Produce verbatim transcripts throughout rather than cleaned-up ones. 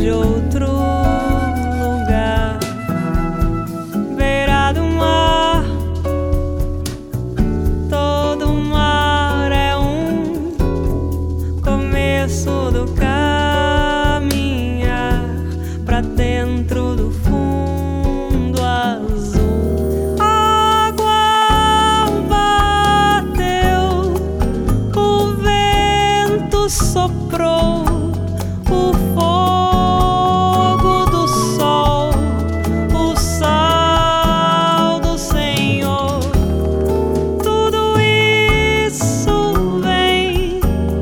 de outro lugar, beira do mar. Todo mar é um começo do caminhar pra dentro do fundo azul. A água bateu, o vento soprou, o fogo do sol, o sal do Senhor. Tudo isso vem,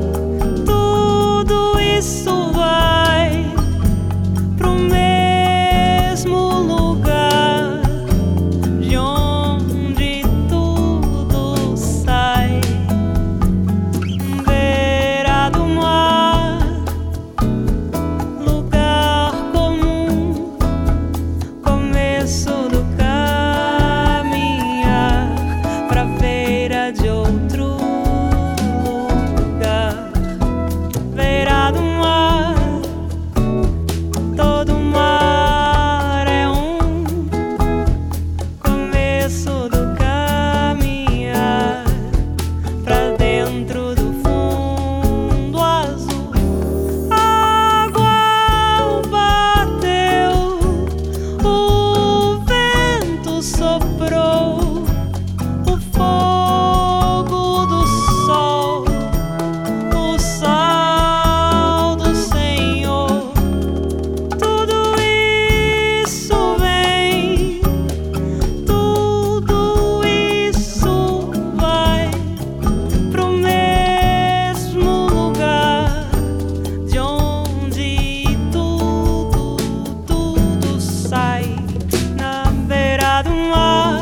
tudo isso vai pro mesmo lugar de onde tudo sai. Beira do mar, lugar comum, começo do caminhar pra beira de outro lugar. Beira do mar, todo mar é um começo do caminhar pra dentro do fundo azul. A água bateu, o vento soprou, o fogo do sol, o sal do Senhor. Tudo isso vem, tudo isso vai pro mesmo lugar de onde tudo, tudo sai. Na beira do mar,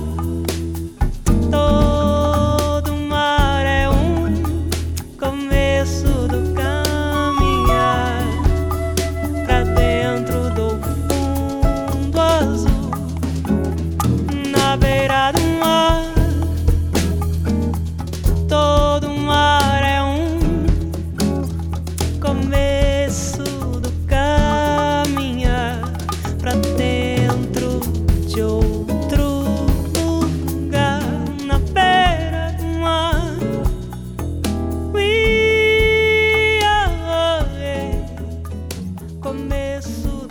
todo mar é um começo do caminhar pra dentro do fundo azul. Na beira do mar, todo mar é um começo do caminhar pra dentro de outro lugar. Na beira do mar, we are, começo